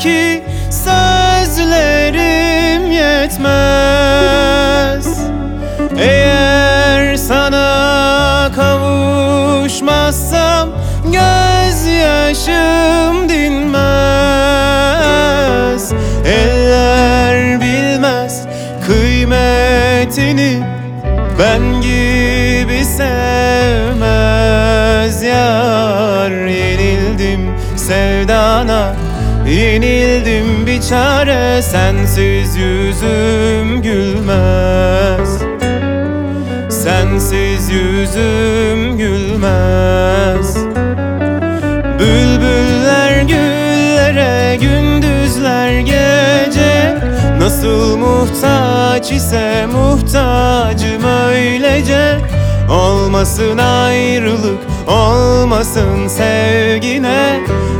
belki sözlerim yetmez. Eğer sana kavuşmazsam gözyaşım dinmez. Eller bilmez kıymetini, ben gibi sevmez yar. Yenildim sevdana, yenildim bir çare, sensiz yüzüm gülmez. Sensiz yüzüm gülmez. Bülbüller güllere, gündüzler gece, nasıl muhtaç ise muhtacım öylece. Olmasın ayrılık, olmasın sevgine,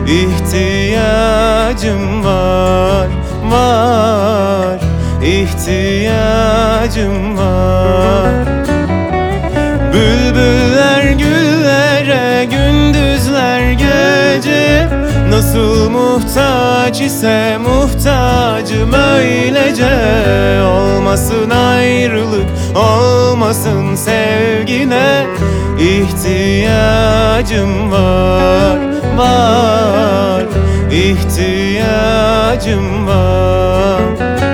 ihtiyacım var, var, ihtiyacım var. Bülbüller güllere, gündüzler gece, nasıl muhtaç ise muhtacım öylece. Olmasın ayrılık, olmasın sevgine, ihtiyacım var, var, ihtiyacım var.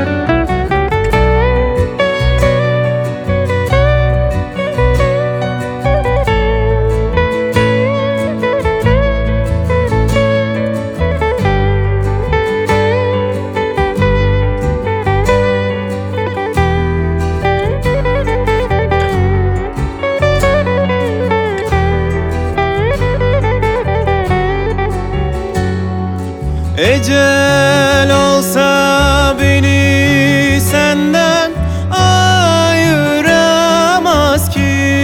Ecel olsa beni senden ayıramaz ki,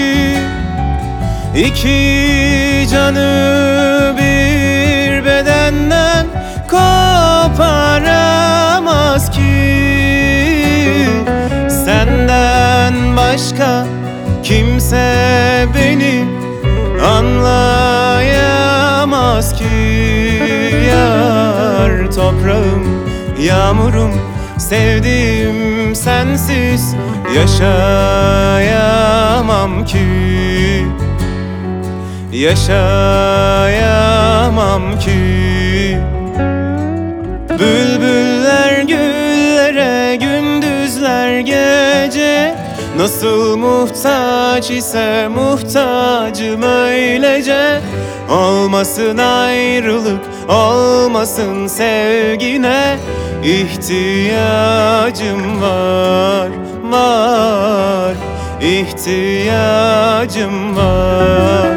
İki canı bir bedenden koparamaz ki. Senden başka kimse beni anlayamaz ki yar. Toprağım, yağmurum, sevdiğim sensiz yaşayamam ki, yaşayamam ki. Bülbüller güllere, gündüzler gece, nasıl muhtaç ise muhtacım öylece. Olmasın ayrılık, olmasın sevgine, ihtiyacım var, var, ihtiyacım var.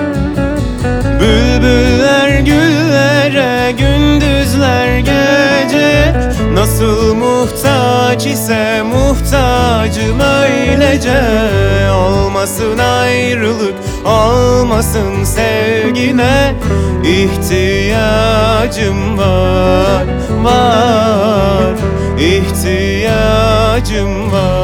Bülbüller güllere, gündüzler gece, nasıl muhtaç ise muhtacım öylece. Olmasın ayrılık, olmasın sevgine, ihtiyacım var, var, ihtiyacım var.